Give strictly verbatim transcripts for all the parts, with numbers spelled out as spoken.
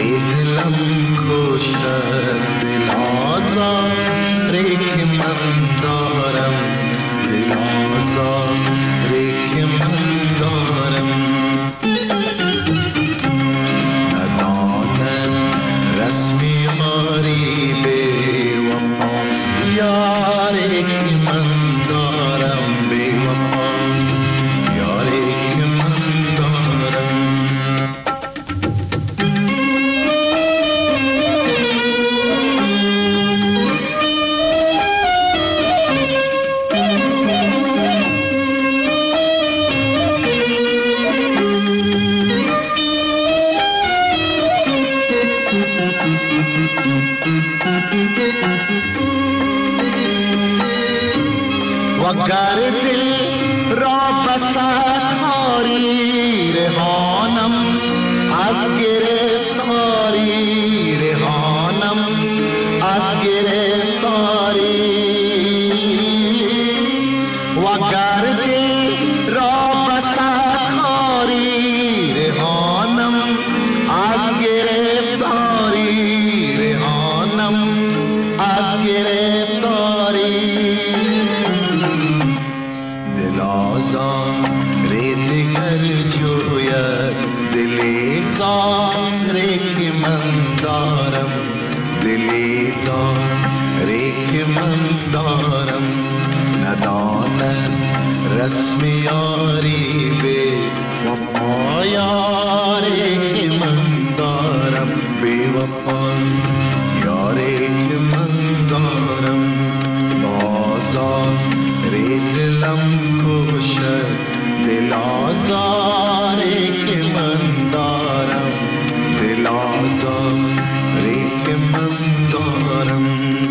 ری دلم کشد دل آزاری که من دارم، دل آزاری که من دارم. ندانم رسم یاری به وفا، یاری که من دارم به وفا، یاری که من دارم. وگر دل را بسد خاری، رهانم از گرفتاری، رهانم از گرفتاری. وگر دل را بسد خاری، رهانم از گرفتاری، رهانم از گرفتاری. دل آزاری دیگر جوید، دل زاری که من دارم، دل زاری که من دارم. ندانم رسم یاری به وفا، یاری که من دارم به وفا، یاری که من دارم. بازاری دلم کشد دل آزاری که من دارم، دل آزاری که من دارم.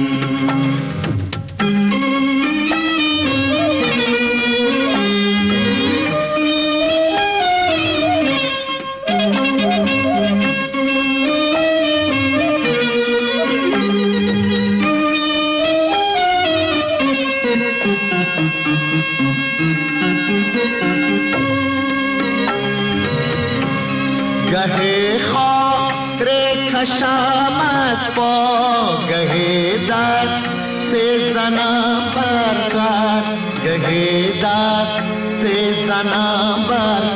گه خاک کشم از پا، گه دست زنم بر سر، گه دست زنم بر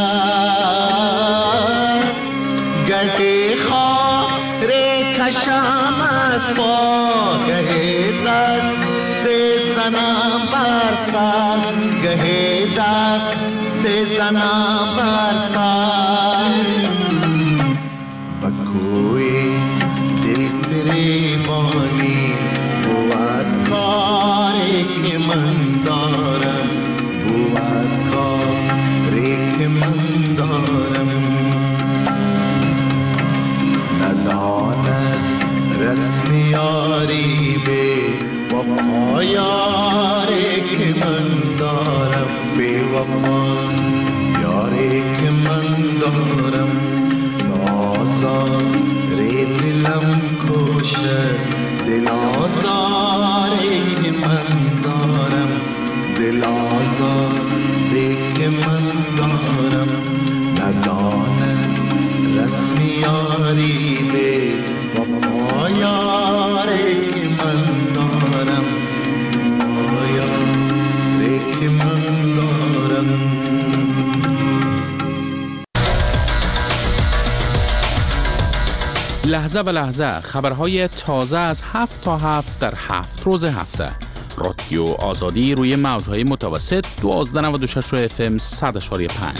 سر. گه خاک کشم از پا، گه دست زنم بر سر، گه دست زنم بر سر. بکوی دل فریبانی بود کاری که من دارم، بود کاری که من دارم. نداند رسم یاری به وفا، یاری که من دارم به وفا، یاری که من دارم. آزاری دلم کشد دل آزاری که من دارم، دل آزاری که من دارم. ندانم رسم یاری به وفا، یاری که من دارم، وفا، یاری که من دارم. لحظه به لحظه خبرهای تازه از هفت تا هفت در هفت روز هفته. رادیو آزادی روی موجهای متوسط دوازده و نود و شش اف ام صد و پنج.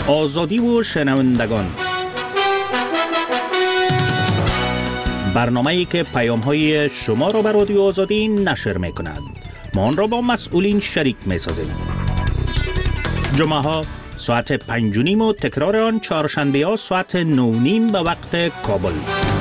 آزادی و شنوندگان، برنامه‌ای که پیام‌های شما را به رادیو آزادی نشر می‌کند. ما آن را با مسئولین شریک می‌سازیم. جمعه‌ها ساعت پنج و نیم و تکرار آن چهارشنبه‌ها ساعت نه و نیم به وقت کابل.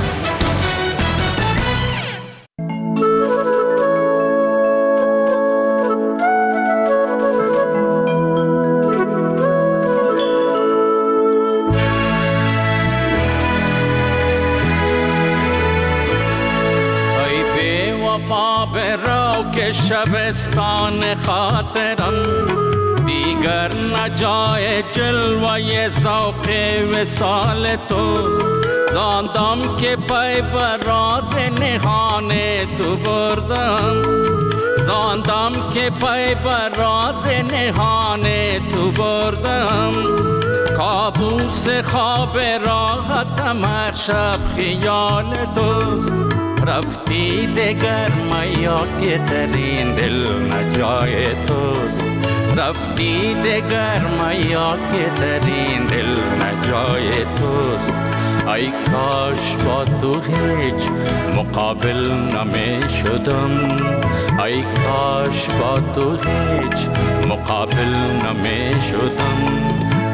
که شبستان خاطرم دیگر نجای جلوه ذوق وصال توست. زاندم که پای بر راز نهان تو بردم، زاندم که پای بر راز نهان تو بردم. کابوس خواب راحتم هر شب خیال توست. رفتی دگر میا که در این دل نجای توست. رفتی دگر میا که در این دل نجای توست. ای کاش با تو هیچ مقابل نمی شدم. ای کاش با تو هیچ مقابل نمی شدم.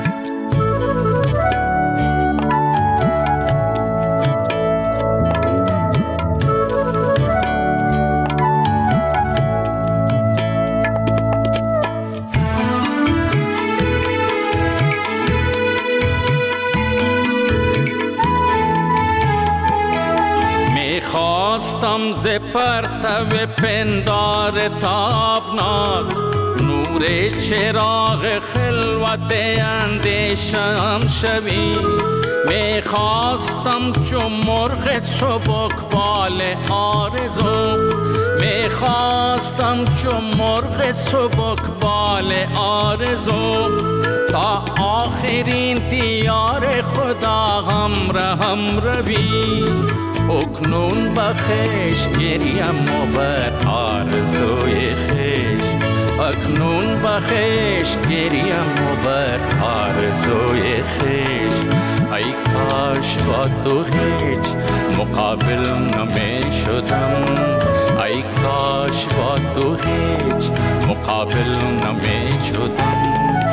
خواستم ز پرتو پندار تابناک نور چراغ خلوت اندیشم شوی. می خواستم چون مرغ سبکبال آرزو، می خواستم چون مرغ سبکبال آرزو تا آخرین دیار خدا همراهم روی. اکنون بخش گریم و بر آرزوی خیش، اکنون بخش گریم و بر آرزوی خیش. ای کاش با تو هیچ مقابل نمی شدم. ای کاش با تو هیچ مقابل نمی شدم.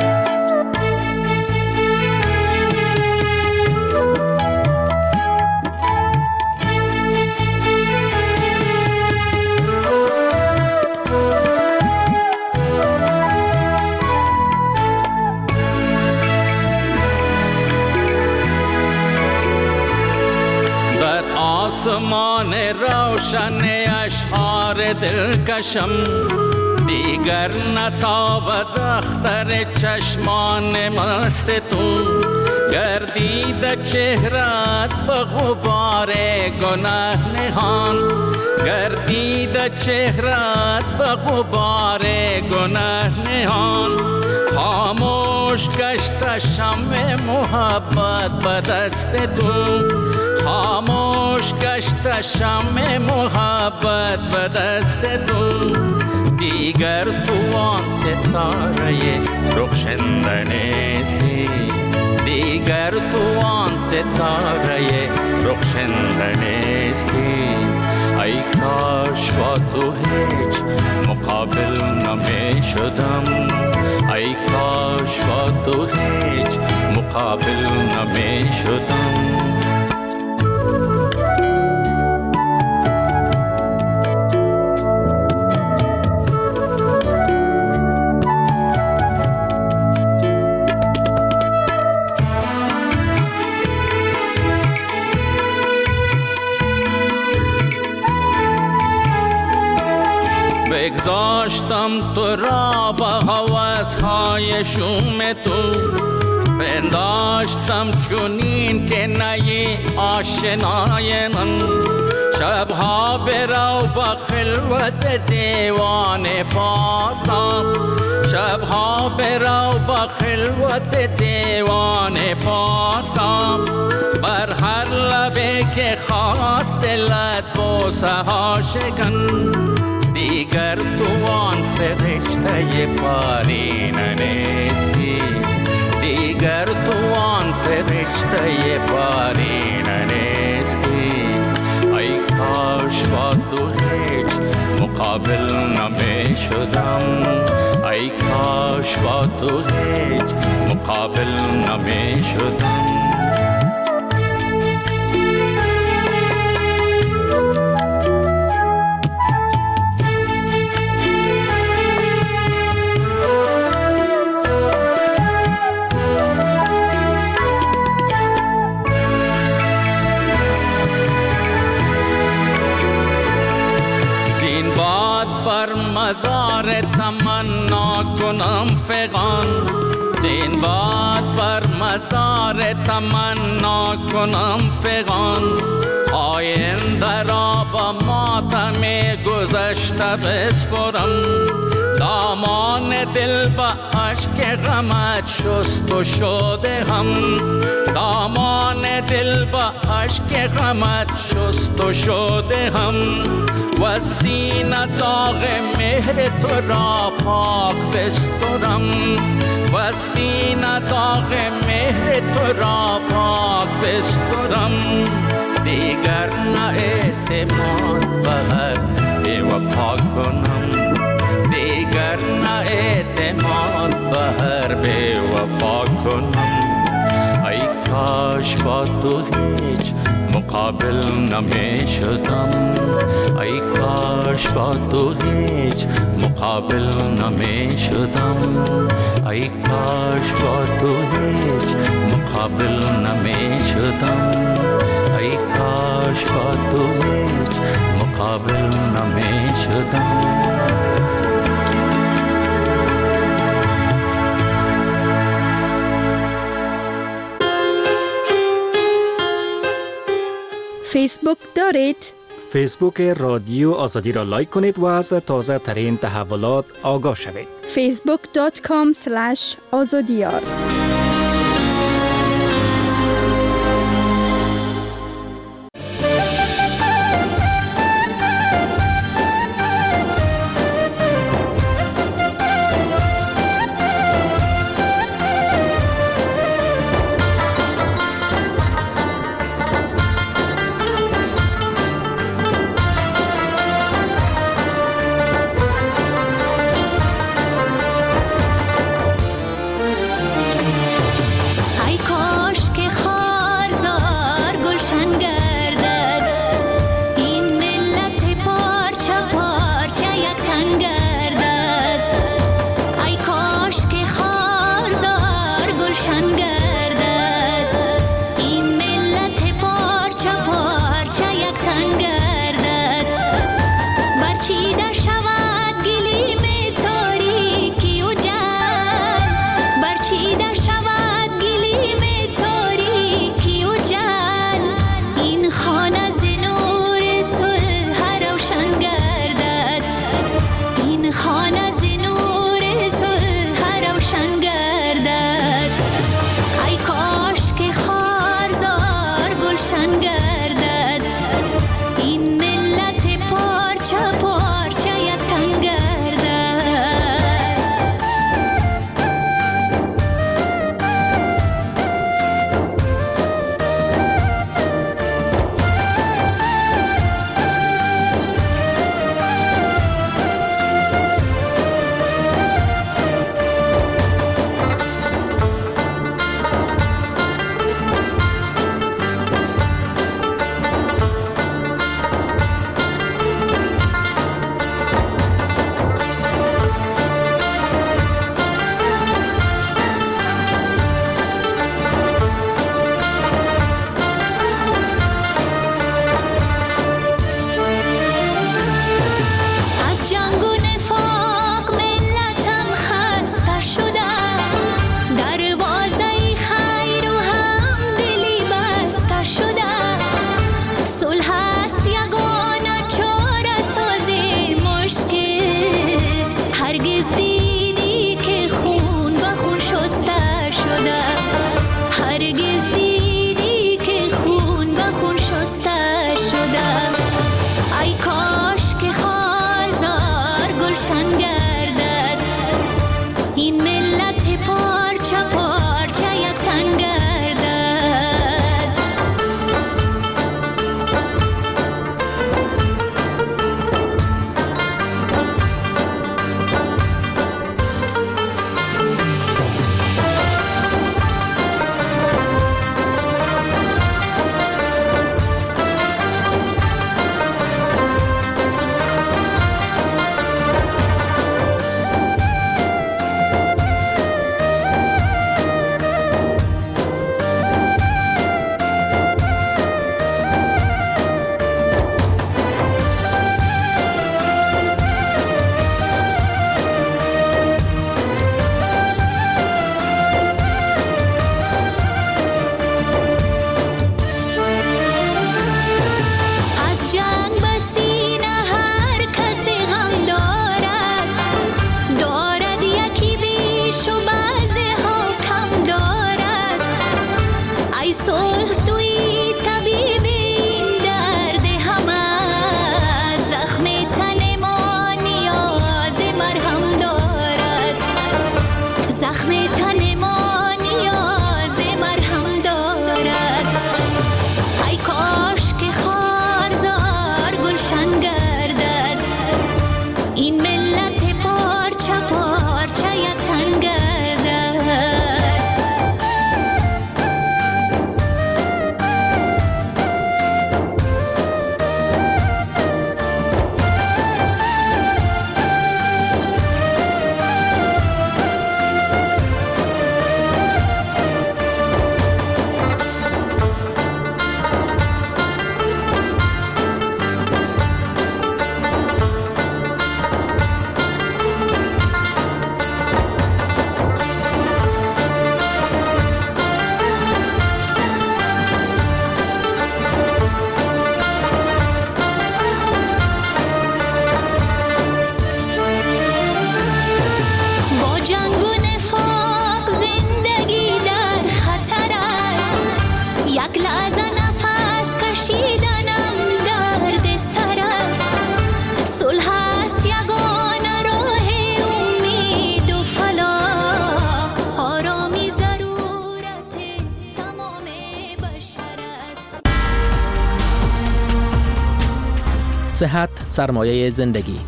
آسمان روشن اشعار دلکشم دیگر نتابد اختر چشمان مست تو. گردید چهرت به غبار گناه نهان، گردید چهرت به غبار گناه نهان. خاموش گشت شمع محبت به دست تو، خاموش گشت شمع محبت به دست تو. دیگر تو آن ستاره رخشنده نیستی، دیگر تو آن ستاره رخشنده نیستی. ای کاش با تو هیچ مقابل نمی شدم. ای کاش با تو هیچ مقابل نمی شدم. بگذاشتم تو را با هوس‌های شوم تو، پنداشتم چونین که نی آشنای من. شبها برو با خلوت دیوان فارسم، شبها برو با خلوت دیوان فارسم. بر هر لبه که خواست دلت بوسه ها شکن. دیگر تو آن فرشته پارین نیستی، دیگر دیگر تو آن فرشته پارین نیستی. ای کاش با تو هیچ مقابل نمی شدم، ای کاش با تو هیچ مقابل نمی شدم. مزار تمنا کنم فغان، زین باد بر مزار تمنا کنم فغان. آینده را با ماتم گذشته بسپرم، دامان دل با عشق غمت شست و شده هم، دامان دل با عشق غمت شست و شده هم. و سینه داغ مهر تو را پاک بسترم، و سینه داغ مهر تو را پاک بسترم. دیگر نه اعتماد به هر بی وفا کنم، دیگر نه اعتماد به هر بی وفا کنم. ای کاش با تو هیچ مقابل نمی شدم، ای کاش با تو هیچ مقابل نمی شدم، ای کاش با تو هیچ مقابل نمی شدم، ای کاش با تو هیچ مقابل نمی شدم. فیسبوک دارید؟ فیسبوک رادیو آزادی را لایک کنید و از تازه ترین تحولات آگاه شوید. فیسبوک دات کام اسلش آزادیار. صحت سرمایه زندگی.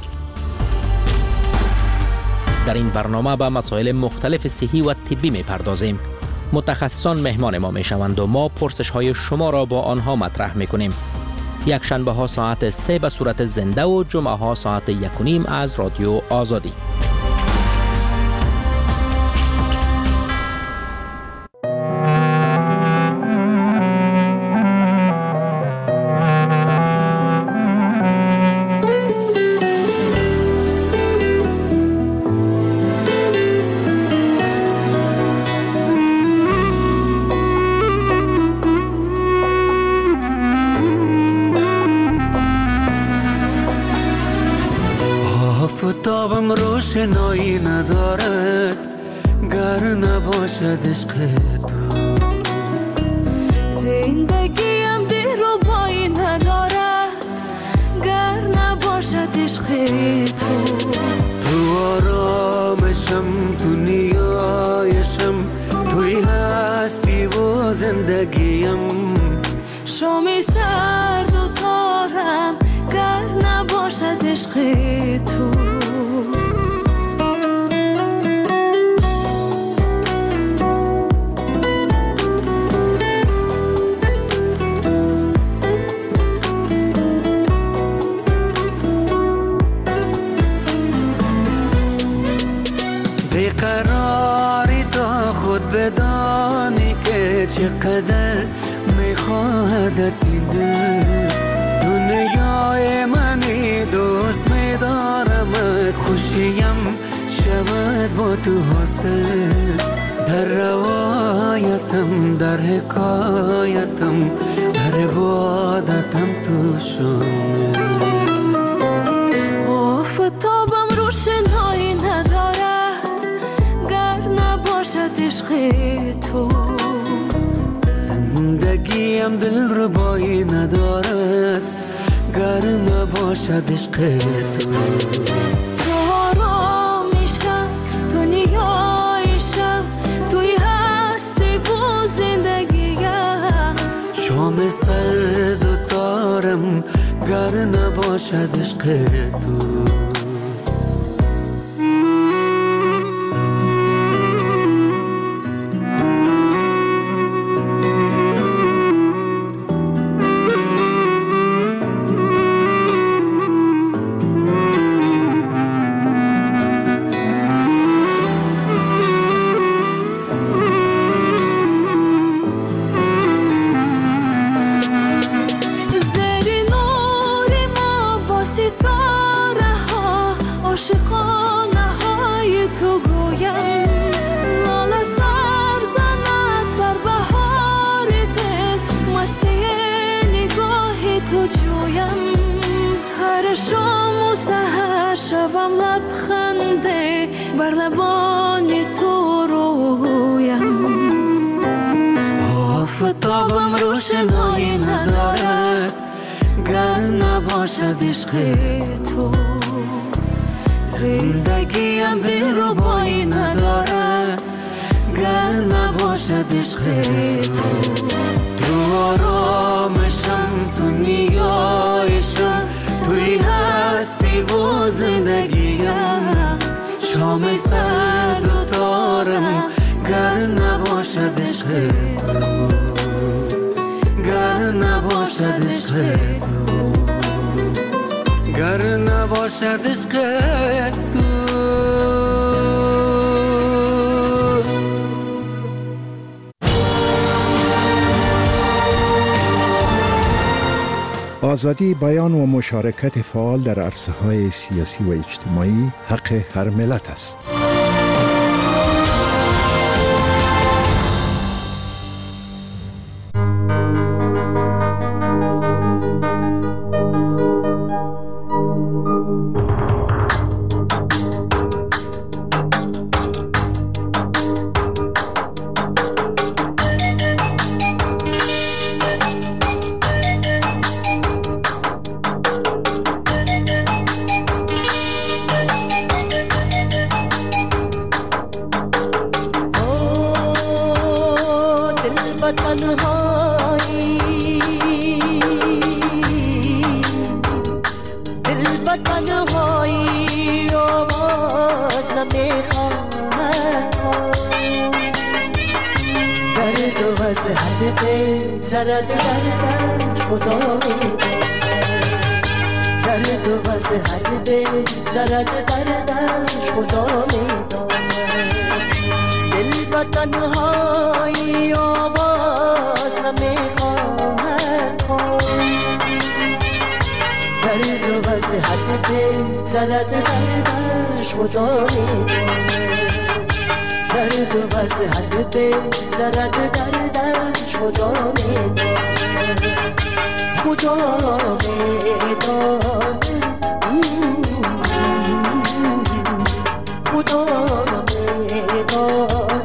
در این برنامه به مسائل مختلف صحی و طبی می پردازیم. متخصصان مهمان ما می شوند و ما پرسش های شما را با آنها مطرح می کنیم. یک شنبه ها ساعت سه به صورت زنده و جمعه ها ساعت یک و نیم از رادیو آزادی. آفتابم روشنایی ندارد گر نباشد عشق تو. زندگیم دلربایی ندارد گر نباشد عشق تو. تو آرامشم، تو نیایشم، توی هستی و زندگیم. شامی سرد و تارم گر نباشد عشق تو. بیقراری تا خود بدانی که چقدر میخواهدت این دل. دنیای منی دوست میدارمت، خوشیم شود با تو حاصل. در روایتم، در حکایتم، در عبادتم تو شامل. آفتابم روشنایی ندارد گر نباشد عشق تو. زندگیم دلربایی ندارد گر نباشد عشق تو. تو آرامیشم، تو نیایشم، توی هستی و زندگیم. شام سرد و تارم گر نباشد عشق تو. عاشقانه های تو گویم، لاله سر زند در بهار دل، مستی نگاه تو جویم. هر شام و سحر شوم لبخنده بر لبان تو رویم. آفتابم روشنایی ندارد گر نباشد عشق تو. زندگیم دلربایی ندارد گر نباشد عشق تو. تو آرامشم، تو نیایشم، توی هستی و زندگیم. شام سرد و تارم گر نباشد عشق تو. گر نباشد عشق تو. گر نباشد عشق تو. آزادی بیان و مشارکت فعال در عرصه‌های سیاسی و اجتماعی حق هر ملت است. نمیخواهد درد و از حد بگذرد دردش خدا میداند درد و از حد بگذرد دردش خدا میداند دل به تنهایی آواز نمیخواهد خواند درد و از حد بگذرد دردش خدا میداند درد و از حد بگذرد دردش خدا میداند خدا میداند خدا میداند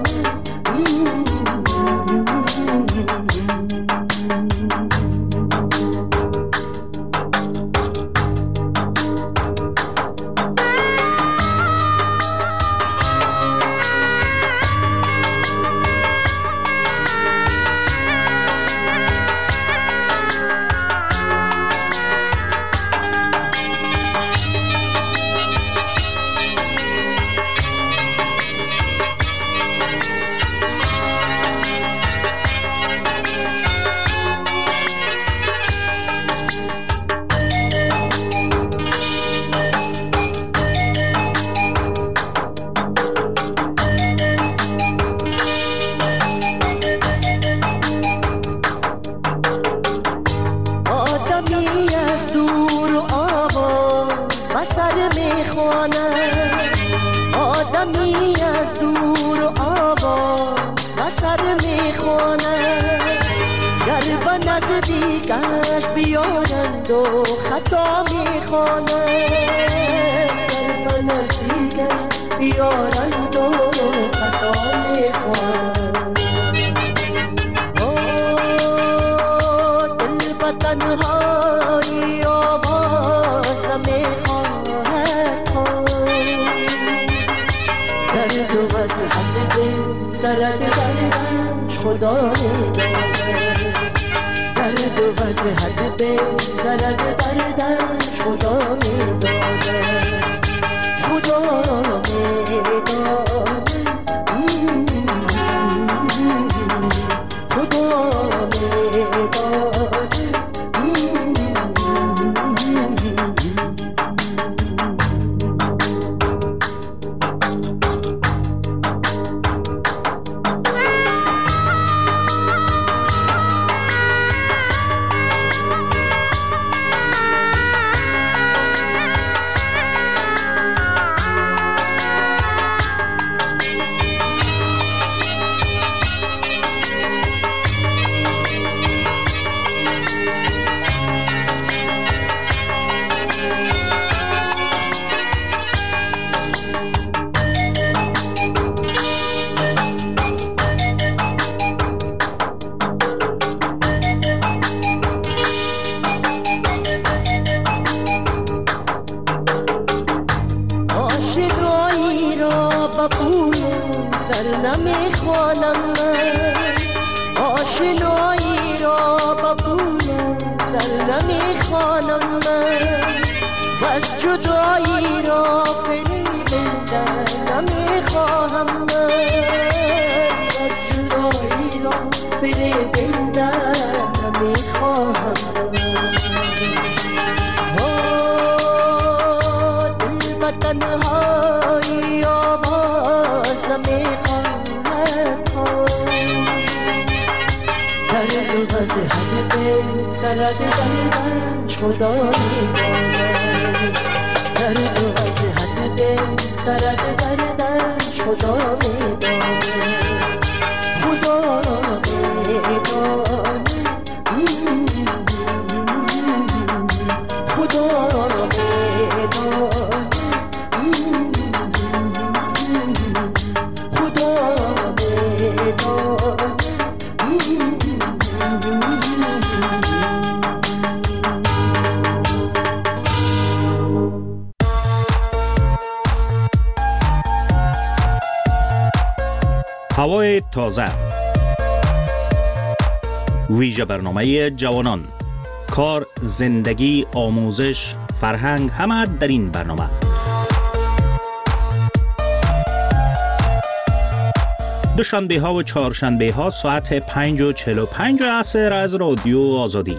آدمی از دور و آواز و سر میخواند گر به نزدیکش بیارند و خطا میخواند گر به نزدیکش بیارند و خطا میخواند دل به تنهایی آواز نمیخواهد درد و از حد بگذرد دردش خدا میداند درد و از حد بگذرد دردش خدا میداند خدا میداند خدا میداند آشنایی را با پول سر نمیخوانم من و از جدایی را فریبنده نمیخواهم من و از جدایی را فریبنده نمیخواهم دل به تنهایی آواز نمیخواهد درد و از حد بگذرد دردش خدا میداند درد و از حد بگذرد دردش خدا میداند خدا میداند خدا میداند خدا میداند هوای تازه ویژه برنامه جوانان کار، زندگی، آموزش، فرهنگ همه در این برنامه. دوشنبه ها و چهارشنبه ها ساعت پنج و چهل و پنج عصر از رادیو آزادی.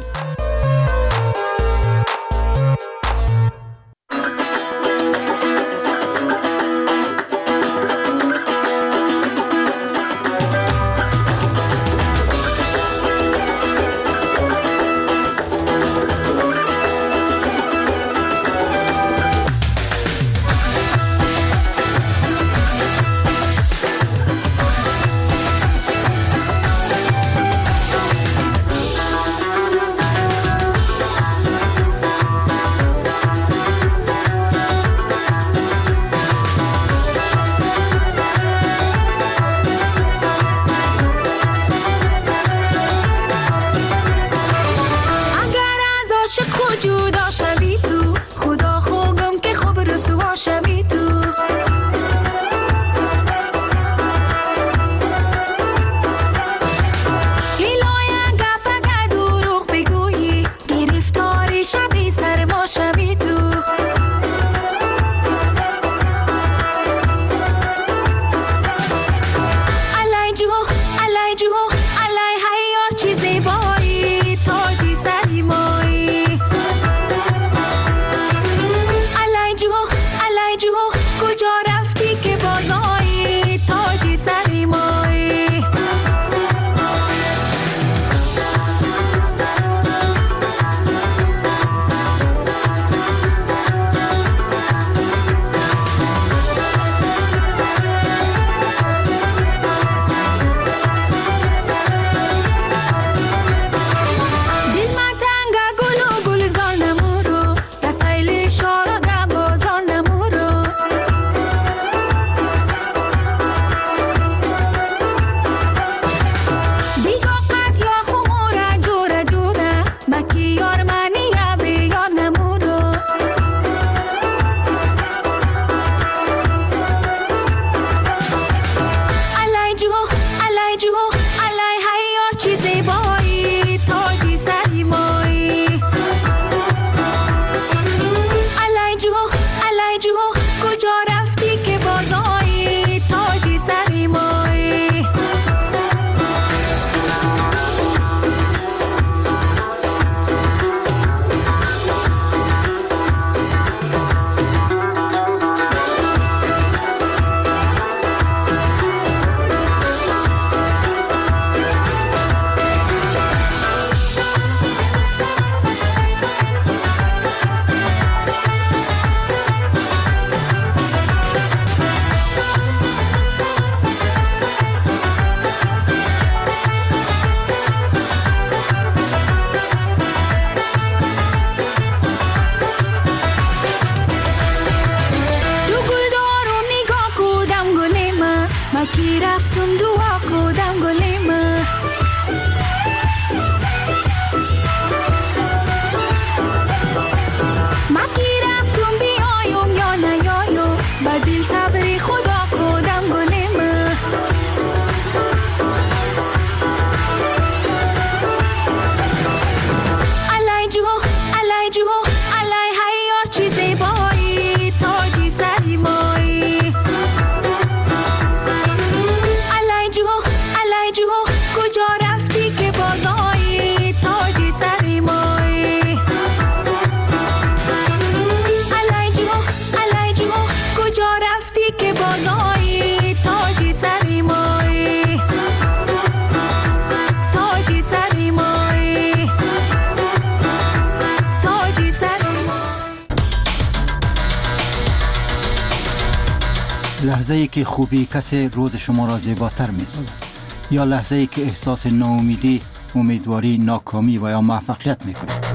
لحظه ای که خوبی کسی روز شما را زیباتر می سازد، یا لحظه ای که احساس ناامیدی، امیدواری، ناکامی و یا موفقیت می کنید.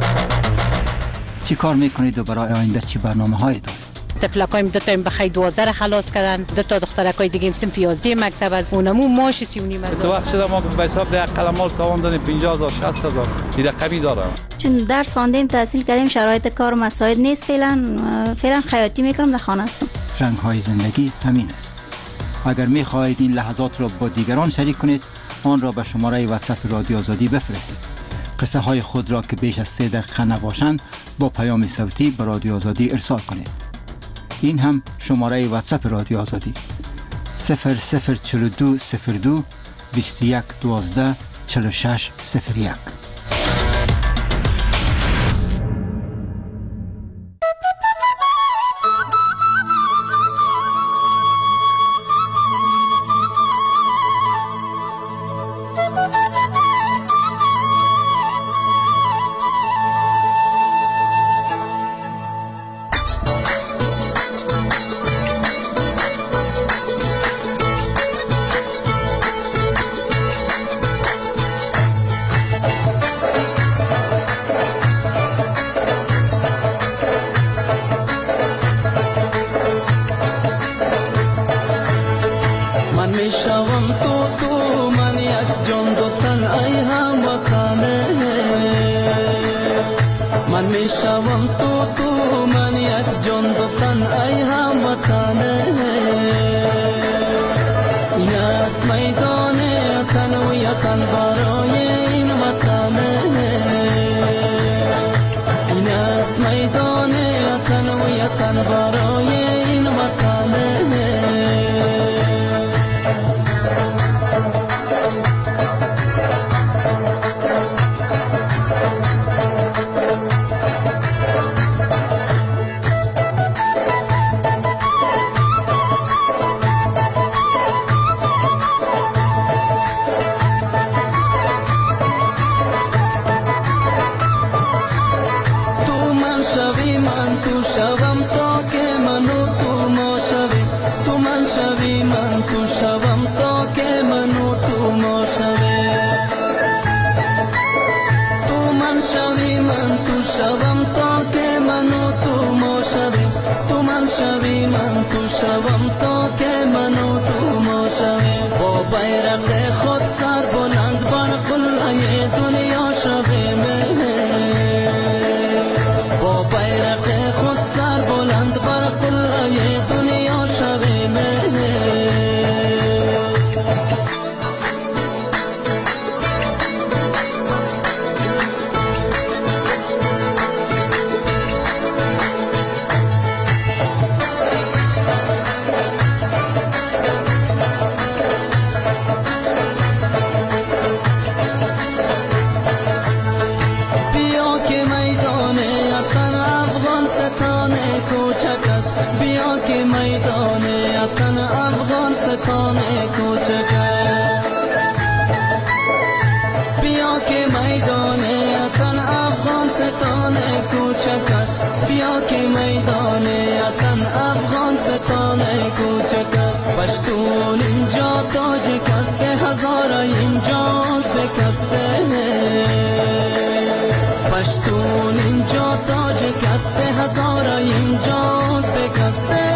چی کار می کنید و برای آینده چی برنامه هایی دارید؟ طفلکایم دو تا بخیر دوازده را خلاص کردن، دو تا دخترکای دیگه صنف یازده مکتب از اونمو ماش سی و نیم هزار. تو وقت شده ما به حساب ده قلمال تاوان دادیم پنجاه هزار شصت هزار این رقمی دارم. چون درس خواندیم تحصیل کردیم شرایط کار و مساعد نیست، فعلا فعلا خیاطی میکنم، در خانه هستم. رنگ های زندگی همین است. اگر می خواهید این لحظات را با دیگران شریک کنید، آن را به شماره واتساپ رادیو آزادی بفرستید. قصه های خود را که بیش از سه دقیقه نباشند با پیام صوتی به رادیو آزادی ارسال کنید. این هم شماره واتساپ رادیو آزادی صفر صفر چهل و دو صفر دو بیست و یک دوازده چهل و شش صفر یک. پشتون اینجا تاج کسته هزارا اینجاش بکسته پشتون اینجا تاج کسته هزارا اینجاش بکسته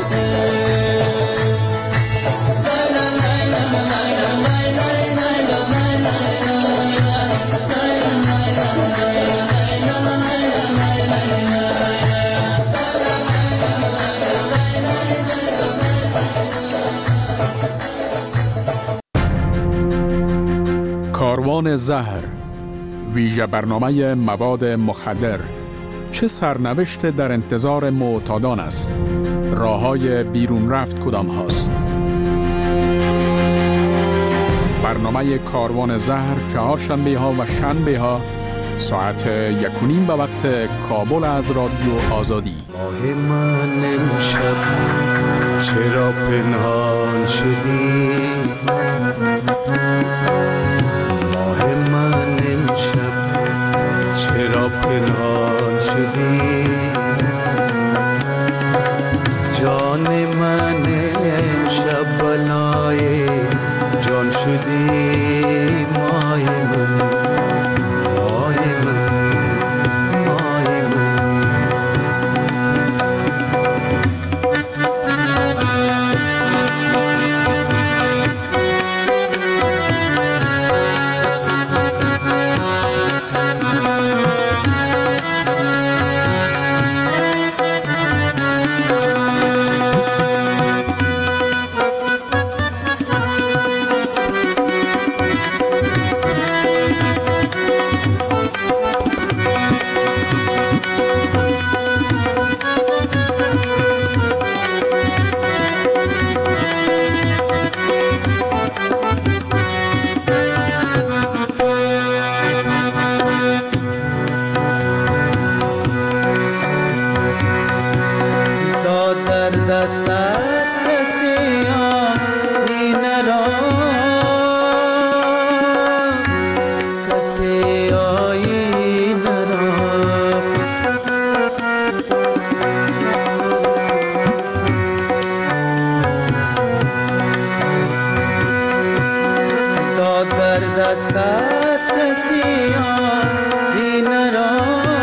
کاروان زهر، ویژه برنامه مواد مخدر، چه سرنوشت در انتظار معتادان است؟ راه‌های بیرون رفت کدام هاست؟ برنامه کاروان زهر چهارشنبه ها و شنبه ها ساعت یک و نیم به وقت کابل از رادیو آزادی. ماه من امشب چرا پنهان شدی؟ ماه من امشب چرا پنهان شدی؟ جان من امشب بلای جان شدی. مای من مای من مای من دستت کسی این را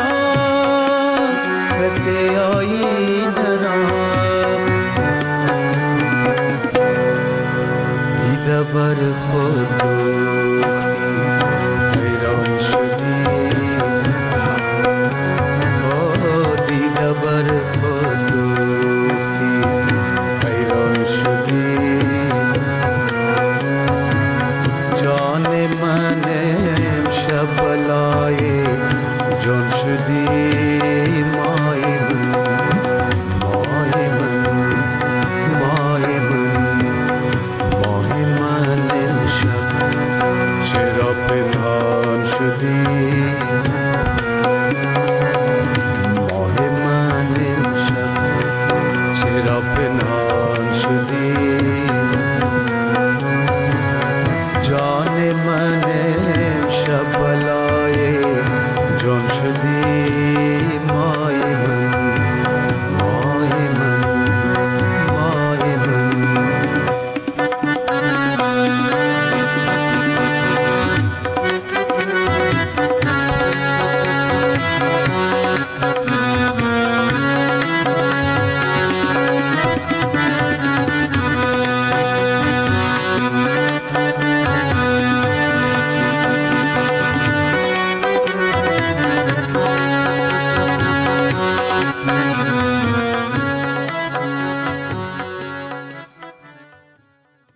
کسی این را دیده بر خود